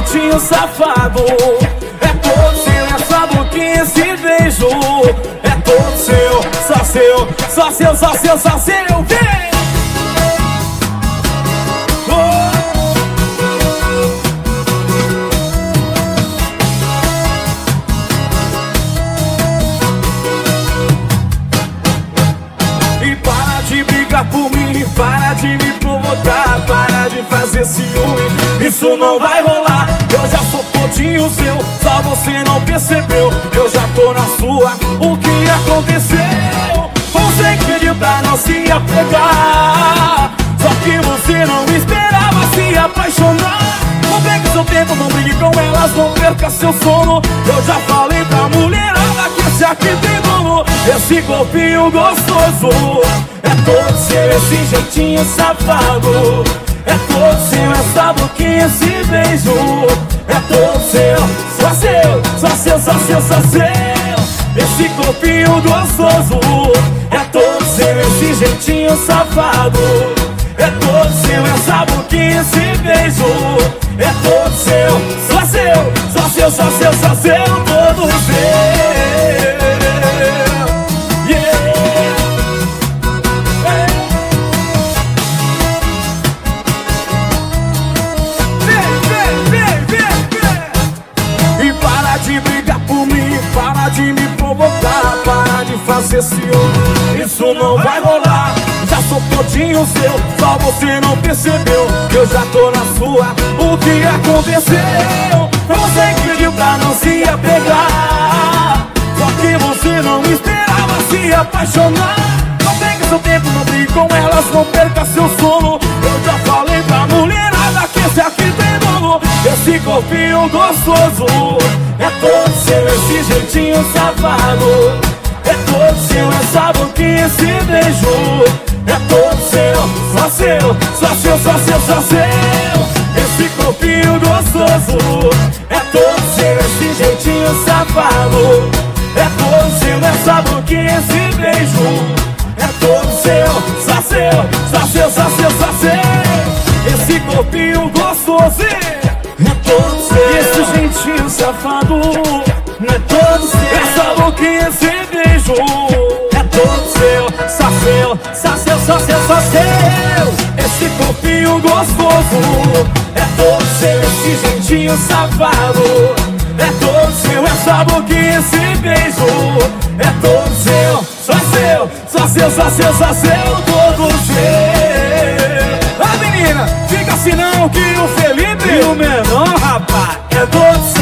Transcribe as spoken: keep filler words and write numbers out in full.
jeitinho safado. É todo seu, essa boquinha, esse beijo. É todo seu, só seu, só seu, só seu, só seu. Vem! Por mim, para de me provocar, para de fazer ciúme, isso não vai rolar. Eu já sou todinho seu, só você não percebeu. Eu já tô na sua, o que aconteceu? Você que pediu pra não se apegar, só que você não esperava se apaixonar. Não perca seu tempo, não brigue com elas, não perca seu sono. Eu já falei pra mulherada que esse aqui tem dono. Esse corpinho gostoso é todo seu, esse jeitinho safado. É todo seu, essa boquinha, esse beijo. É todo seu, só seu, só seu, só seu, só seu. Esse corpinho gostoso é todo seu, esse jeitinho safado. É todo seu, essa boquinha, esse beijo. É todo seu, só seu, só seu, só seu, só seu, todo seu. Para de me provocar, para de fazer ciúme, isso não vai rolar. Já sou todinho seu, só você não percebeu. Eu já tô na sua, o que aconteceu? Você que pediu pra não se apegar, só que você não esperava se apaixonar. Não perca seu tempo, não brigue com elas, não perca seu sono. Eu já falei pra mulherada que esse aqui tem dono. Esse corpinho gostoso é todo seu, esse jeitinho safado. É todo seu, essa boquinha, esse beijo. É todo seu, só seu, só seu, só seu, só seu. Esse corpinho gostoso é todo seu, esse jeitinho safado. É todo seu, essa boquinha, esse beijo. É todo seu, só seu, só seu, só seu, só seu. Esse corpinho gostoso é todo seu, esse jeitinho safado. É todo seu, essa boquinha, esse beijo. É todo seu, só seu, só seu, só seu, só seu. Esse corpinho gostoso é todo seu, esse jeitinho safado. É todo seu, essa boquinha, esse beijo. É todo seu, só seu, só seu, só seu, só seu, todo seu. Ah, menina, fica assim não que o Felipe e o menor, rapaz, é todo seu.